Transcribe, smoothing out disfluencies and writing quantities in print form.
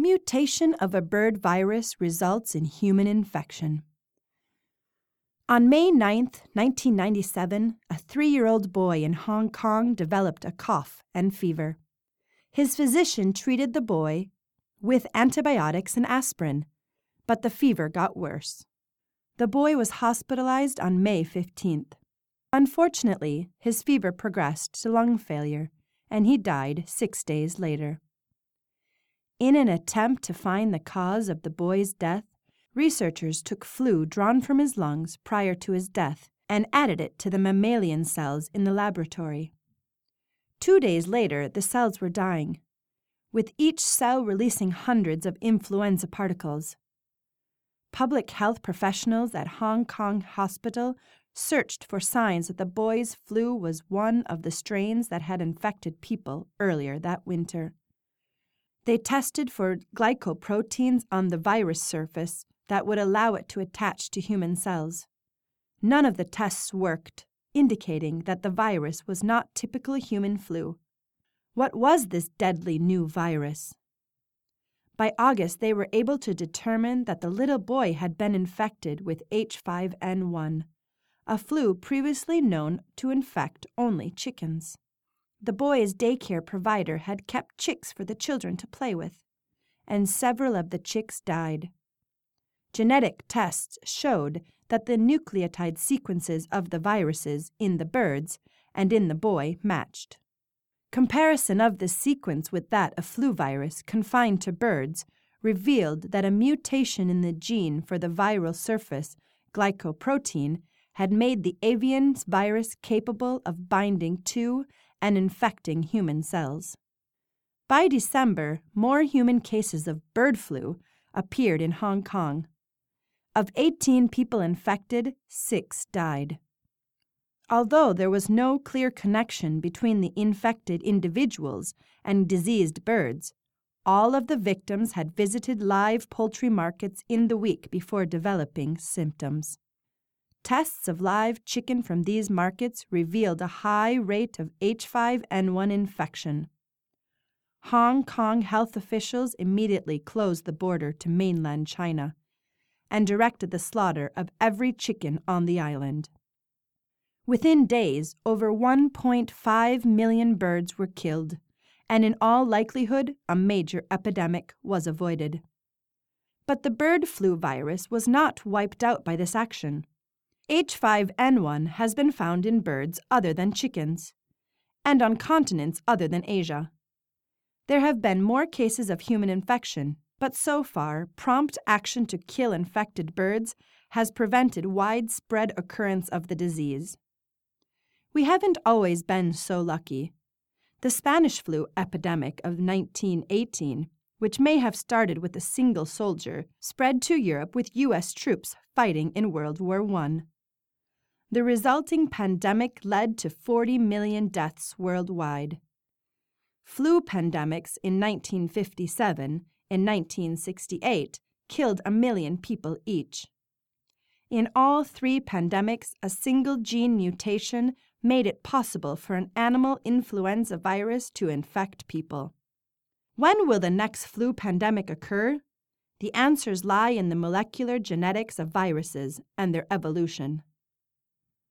Mutation of a bird virus results in human infection. On May 9, 1997, a 3-year-old boy in Hong Kong developed a cough and fever. His physician treated the boy with antibiotics and aspirin, but the fever got worse. The boy was hospitalized on May 15th. Unfortunately, his fever progressed to lung failure, and he died 6 days later. In an attempt to find the cause of the boy's death, researchers took flu drawn from his lungs prior to his death and added it to the mammalian cells in the laboratory. 2 days later, the cells were dying, with each cell releasing hundreds of influenza particles. Public health professionals at Hong Kong Hospital searched for signs that the boy's flu was one of the strains that had infected people earlier that winter. They tested for glycoproteins on the virus surface that would allow it to attach to human cells. None of the tests worked, indicating that the virus was not typical human flu. What was this deadly new virus? By August, they were able to determine that the little boy had been infected with H5N1, a flu previously known to infect only chickens. The boy's daycare provider had kept chicks for the children to play with, and several of the chicks died. Genetic tests showed that the nucleotide sequences of the viruses in the birds and in the boy matched. Comparison of the sequence with that of flu virus confined to birds revealed that a mutation in the gene for the viral surface glycoprotein had made the avian virus capable of binding to and infecting human cells. By December, more human cases of bird flu appeared in Hong Kong. Of 18 people infected, 6 died. Although there was no clear connection between the infected individuals and diseased birds, all of the victims had visited live poultry markets in the week before developing symptoms. Tests of live chicken from these markets revealed a high rate of H5N1 infection. Hong Kong health officials immediately closed the border to mainland China and directed the slaughter of every chicken on the island. Within days, over 1.5 million birds were killed, and in all likelihood, a major epidemic was avoided. But the bird flu virus was not wiped out by this action. H5N1 has been found in birds other than chickens, and on continents other than Asia. There have been more cases of human infection, but so far, prompt action to kill infected birds has prevented widespread occurrence of the disease. We haven't always been so lucky. The Spanish flu epidemic of 1918, which may have started with a single soldier, spread to Europe with U.S. troops fighting in World War I. The resulting pandemic led to 40 million deaths worldwide. Flu pandemics in 1957 and 1968 killed 1 million people each. In all 3 pandemics, a single gene mutation made it possible for an animal influenza virus to infect people. When will the next flu pandemic occur? The answers lie in the molecular genetics of viruses and their evolution.